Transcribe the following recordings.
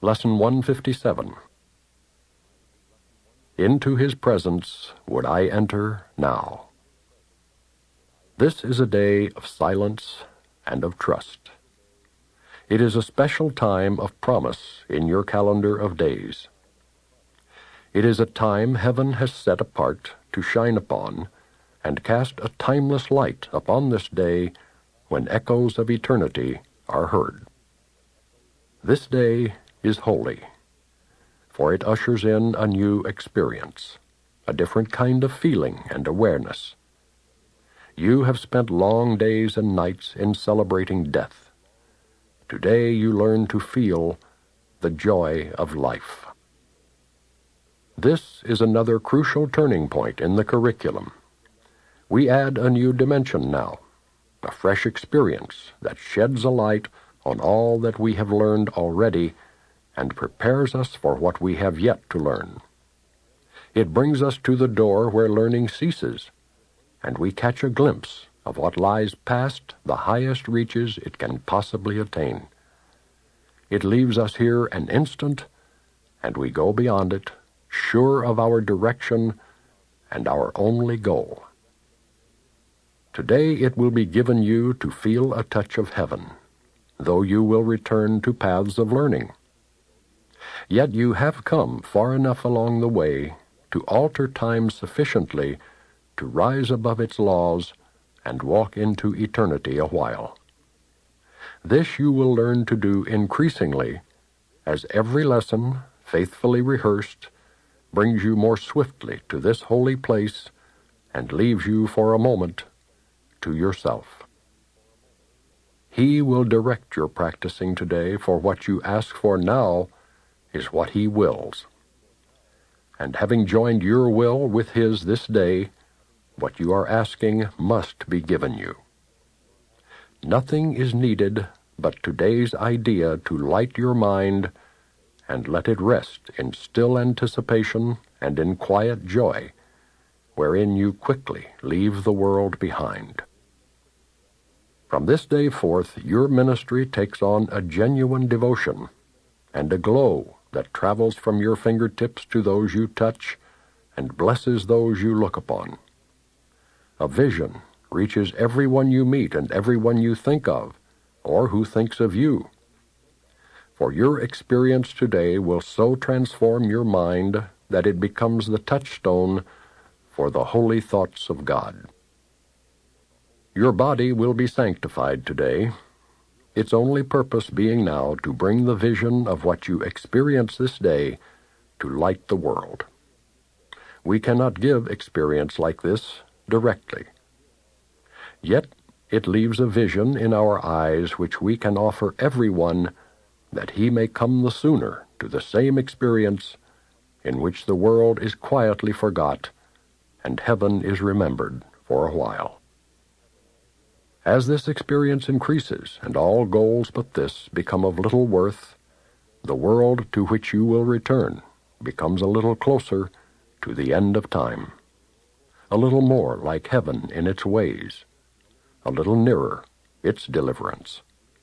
Lesson 157. Into his presence would I enter now. This is a day of silence and of trust. It is a special time of promise in your calendar of days. It is a time heaven has set apart to shine upon and cast a timeless light upon this day when echoes of eternity are heard. This day is holy, for it ushers in a new experience, a different kind of feeling and awareness. You have spent long days and nights in celebrating death. Today you learn to feel the joy of life. This is another crucial turning point in the curriculum. We add a new dimension now, a fresh experience that sheds a light on all that we have learned already and prepares us for what we have yet to learn. It brings us to the door where learning ceases, and we catch a glimpse of what lies past the highest reaches it can possibly attain. It leaves us here an instant, and we go beyond it, sure of our direction and our only goal. Today it will be given you to feel a touch of heaven, though you will return to paths of learning. Yet you have come far enough along the way to alter time sufficiently to rise above its laws and walk into eternity a while. This you will learn to do increasingly as every lesson, faithfully rehearsed, brings you more swiftly to this holy place and leaves you for a moment to yourself. He will direct your practicing today, for what you ask for now is what he wills. And having joined your will with his this day, what you are asking must be given you. Nothing is needed but today's idea to light your mind and let it rest in still anticipation and in quiet joy, wherein you quickly leave the world behind. From this day forth, your ministry takes on a genuine devotion and a glow that travels from your fingertips to those you touch and blesses those you look upon. A vision reaches everyone you meet and everyone you think of, or who thinks of you. For your experience today will so transform your mind that it becomes the touchstone for the holy thoughts of God. Your body will be sanctified today, its only purpose being now to bring the vision of what you experience this day to light the world. We cannot give experience like this directly. Yet it leaves a vision in our eyes which we can offer everyone, that he may come the sooner to the same experience in which the world is quietly forgot and heaven is remembered for a while. As this experience increases and all goals but this become of little worth, the world to which you will return becomes a little closer to the end of time, a little more like heaven in its ways, a little nearer its deliverance.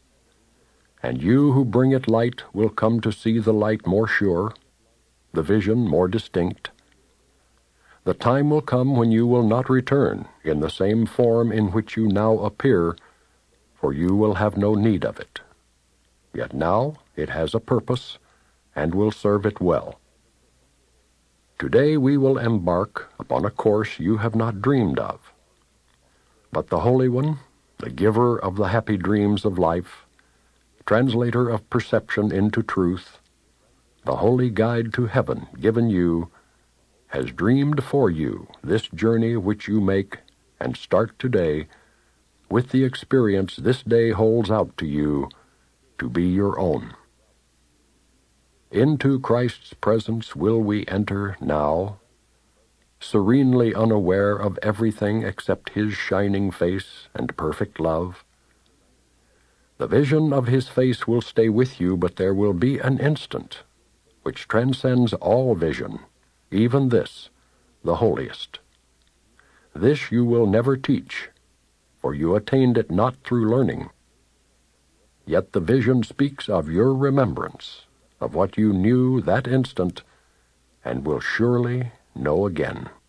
And you who bring it light will come to see the light more sure, the vision more distinct. The time will come when you will not return in the same form in which you now appear, for you will have no need of it. Yet now it has a purpose and will serve it well. Today we will embark upon a course you have not dreamed of. But the Holy One, the giver of the happy dreams of life, translator of perception into truth, the holy guide to heaven given you, has dreamed for you this journey which you make and start today with the experience this day holds out to you to be your own. Into Christ's presence will we enter now, serenely unaware of everything except his shining face and perfect love. The vision of his face will stay with you, but there will be an instant which transcends all vision, even this, the holiest. This you will never teach, for you attained it not through learning. Yet the vision speaks of your remembrance, of what you knew that instant and will surely know again.